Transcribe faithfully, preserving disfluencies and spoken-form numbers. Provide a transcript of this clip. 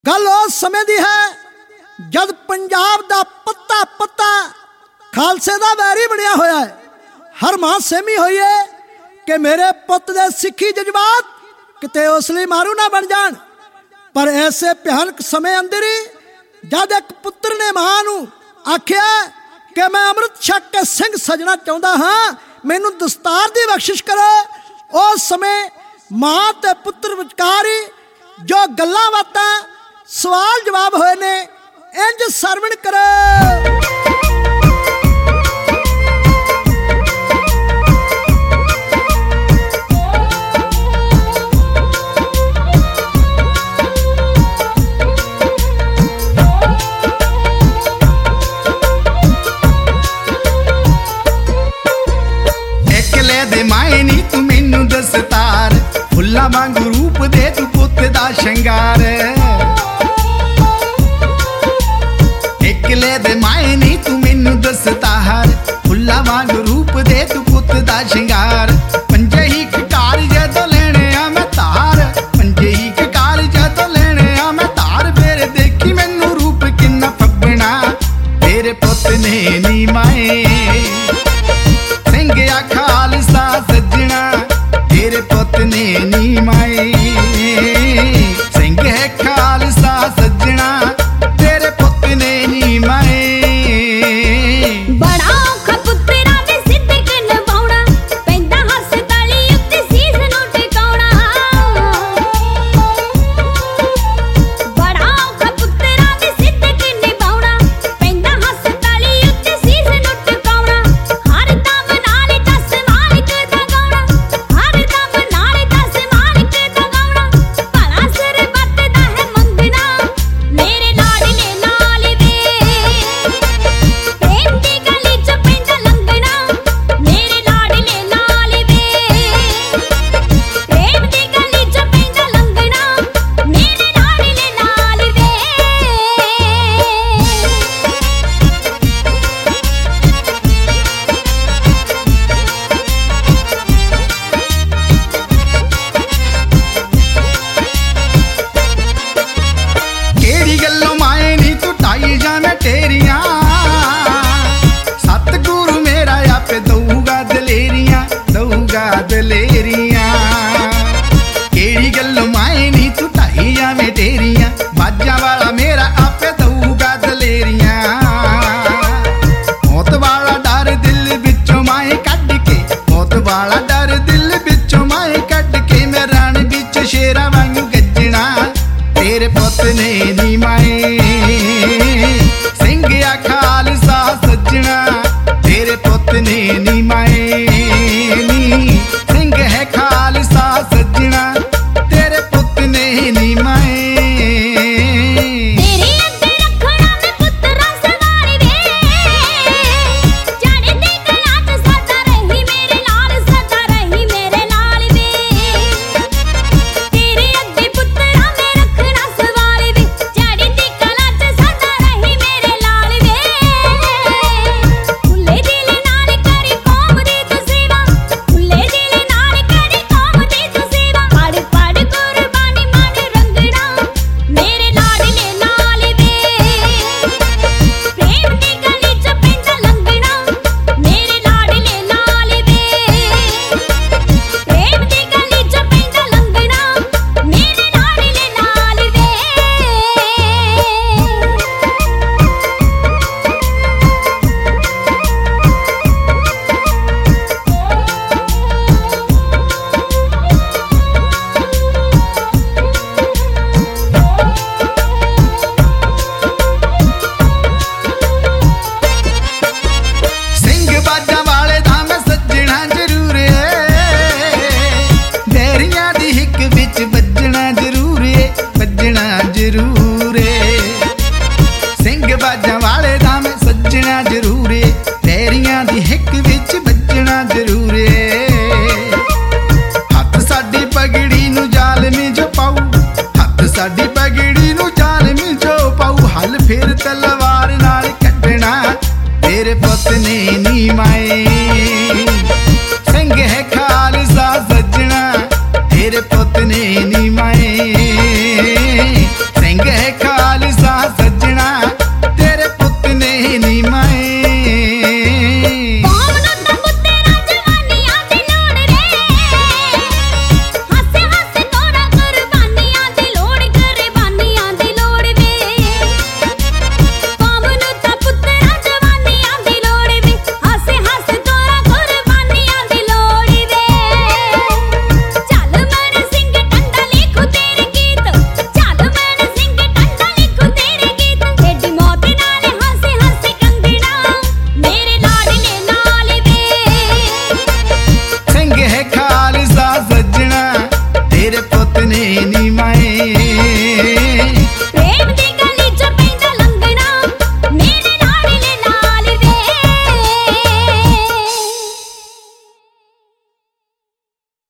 गल उस समय दी है जद पंजाब दा पत्ता पत्ता खालसे दा वैरी बनया होया है। हर मां सहमी हुई है कि मेरे पुत दे सिक्खी जज्बात किते उसली मारू ना बन जान। पर ऐसे भयानक समय अंदर ही जद एक पुत्र ने मां नूं आख्या कि मैं अमृत छक के सिंह सजना चाहता हाँ, मैनू दस्तार दी बख्शिश करो। उस समय मां ते पुत्र विचकार ही जो गल्लां बातां सवाल जवाब होए ने इंज सरवण करो। दस्तार फुल्ला वांगू रूप दे तू पुत दा शंगार। एकले दे माए नी तू मैनू दस्तार फुल्ला वांगू रूप दे तू पुत दा शंगार। पंजे ही ककार जदों लेने आ मैं तार, पंजे ही ककार जदों लेने आ मैं तार। फिर देखी मैनू रूप किन्ना फब्बना तेरे पुत ने नी माए। सिंघ आ खालसा सजना तेरे पुत ने नी माए। सिंह है खालसा सजना तेरे पुत ने नी माए। बड़ा औखा पुत्तरा वे सिद्दक निभाउणा, पैंदा हस्पताली उत्ते सीस नूं टिकाउणा। बड़ा औखा पुत्तरा वे सिद्दक निभाउणा, पैंदा हस्पताली उत्ते सीस नूं टिकाउणा। हर दम नाल दस मालिक दा गाउणा, हर दम नाल दस मालिक दा गाउणा। भला सरबत दा है मंगना मेरे लाडले नाल वे। प्रेम दी गली च पैंदा लंघना मेरे लाडले नाल वे। प्रेम दी गली च पैंदा लंघना मेरे लाडले नाल वे। केड़ी गल्लों माए नी तू ढाई जावे तेरियां। सतगुरु मेरा आपे दऊगा दलेरियां, दऊगा दलेरियां। केड़ी गल्लों माए नी तू ढाई जावे तेरियां, बाजा वाला मेरा आपे दऊगा दलेरियां। मौत वाला डर दिल विचों माए कढ के, मौत वाला डर दिल विचों माए कढ के। मैं रण विच शेरां वांगू गजना तेरे पुत ने नी माए। सिंघ आ खालसा सजना तेरे पुत ने नी माए। नी सिंघ है खालसा सजना तेरे पुत ने नी माए। तेरे अग्गे रखना मैं पुत्तरा सवार वे, जाने ते गलां च सदा रही मेरे लाल, सदा रही मेरे लाल वे। तेरे अग्गे पुत्तरा मैं रखना सवार वे, जाने ते गलां च सदा रही मेरे लाल वे। खुले दिल नाल करी कौम दी तू सेवा, खुले दिल नाल करी कौम दी तू सेवा। पड़ पड़ कुर्बानी मन रंगना मेरे लाडले नाल वे। प्रेम दी गली च पैंदा लंघना मेरे लाडले नाल वे। प्रेम दी गली च पैंदा लंघना मेरे लाडले नाल वे। सिंघ बाजा वाले दा मैं सजना जरूर है। बैरियां दी हिक विच बजना जरूर है, बजना जरूर है। सिंघ बाजा वाले दा मैं सजना जरूर है, बैरियां दी हिक विच बजना जरूर है। हत्थ साडी पगड़ी नू जालमी जो पाऊ, हत्थ साडी पगड़ी नू जालमी जो पाऊ। हल फिर तलवार नाल कढना तेरे पुत ने नी माए। सिंघ है खालसा सजना तेरे पुत ने